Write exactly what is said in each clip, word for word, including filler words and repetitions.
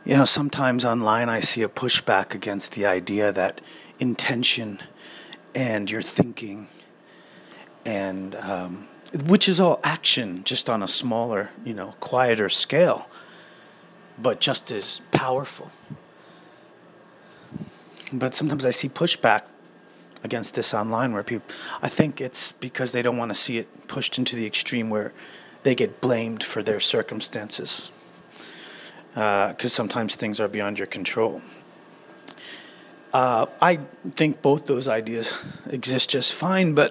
You know, sometimes online I see a pushback against the idea that intention and your thinking and um, which is all action, just on a smaller, you know, quieter scale, but just as powerful. But sometimes I see pushback against this online where people, I think it's because they don't want to see it pushed into the extreme where they get blamed for their circumstances. Because uh, sometimes things are beyond your control. Uh, I think both those ideas exist just fine, but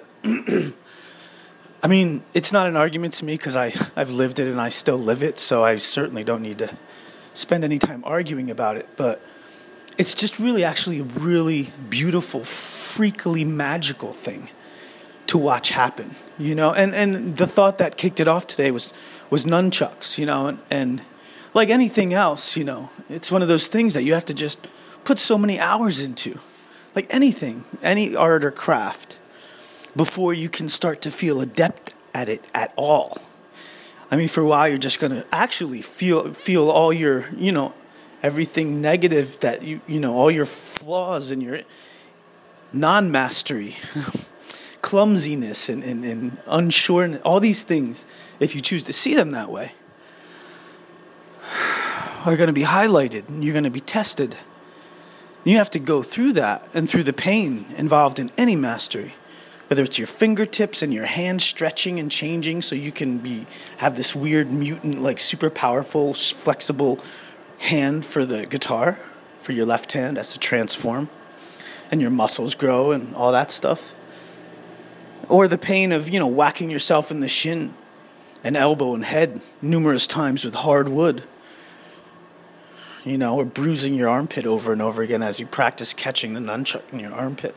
I mean, it's not an argument to me because I I've lived it and I still live it, so I certainly don't need to spend any time arguing about it. But it's just really actually a really beautiful, freakily magical thing to watch happen, you know. And and the thought that kicked it off today was was nunchucks, you know, and. and like anything else, you know, it's one of those things that you have to just put so many hours into. Like anything, any art or craft, before you can start to feel adept at it at all. I mean, for a while, you're just going to actually feel feel all your, you know, everything negative that, you you know, all your flaws and your non-mastery, clumsiness and, and, and unsureness, all these things, if you choose to see them that way, are going to be highlighted and you're going to be tested. You have to go through that and through the pain involved in any mastery, whether it's your fingertips and your hands stretching and changing so you can be have this weird mutant, like super powerful, flexible hand for the guitar, for your left hand as to transform, and your muscles grow and all that stuff. Or the pain of, you know, whacking yourself in the shin and elbow and head numerous times with hard wood. You know, or bruising your armpit over and over again as you practice catching the nunchuck in your armpit.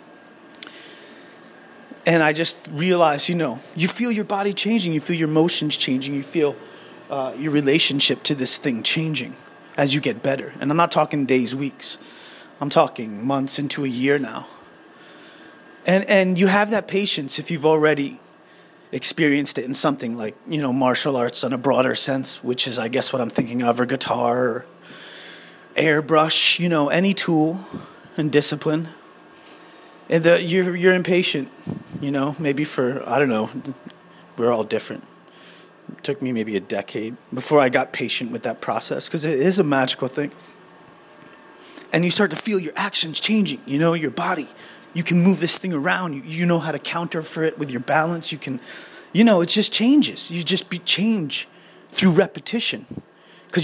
And I just realized, you know, you feel your body changing, you feel your motions changing, you feel uh, your relationship to this thing changing as you get better. And I'm not talking days, weeks. I'm talking months into a year now. And and you have that patience if you've already experienced it in something like, you know, martial arts in a broader sense, which is, I guess, what I'm thinking of, or guitar, or airbrush, you know, any tool and discipline. And the, you're you're impatient, you know, maybe for, I don't know, we're all different. It took me maybe a decade before I got patient with that process, because it is a magical thing. And you start to feel your actions changing, you know, your body. You can move this thing around. You, you know how to counter for it with your balance. You can, you know, it just changes. You just be change through repetition.